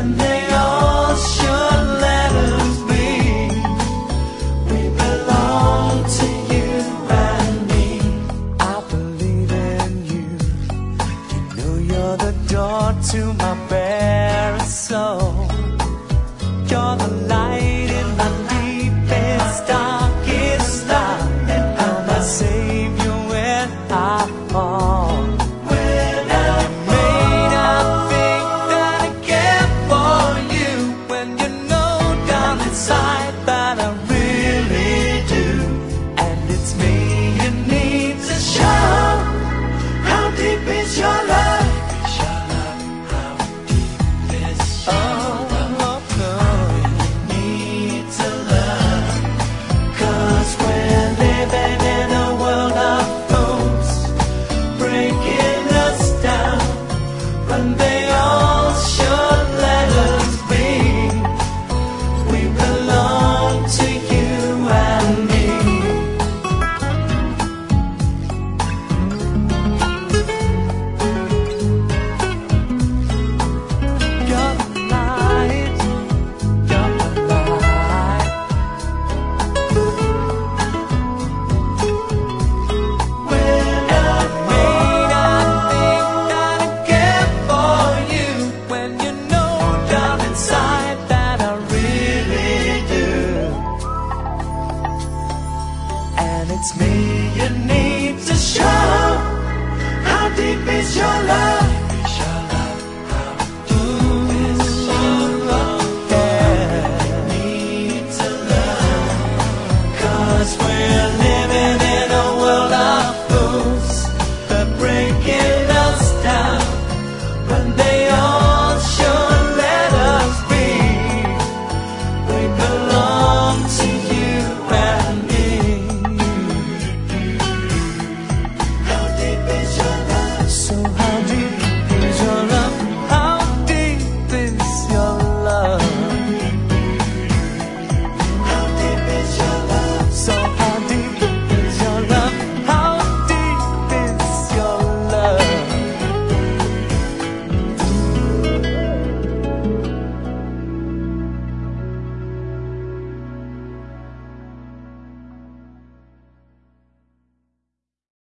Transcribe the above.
and they all should let us be. We belong to you and me. I believe in you. You know you're the door to my bare soul. You're the light in my deepest, darkest night, and I'm my savior when I fall. When I may not think that I care for you, when you know down inside that I really do. And it's me you need to show. How deep is your love? How deep is your love? You need to love. 'Cause we're living in a world of fools, breaking us down, when they all should let us be. We belong to you and me. You're the light, you're the light. When I may not think that I care for you, when you know down inside that I really do. And it's me you need to show. How deep is your love?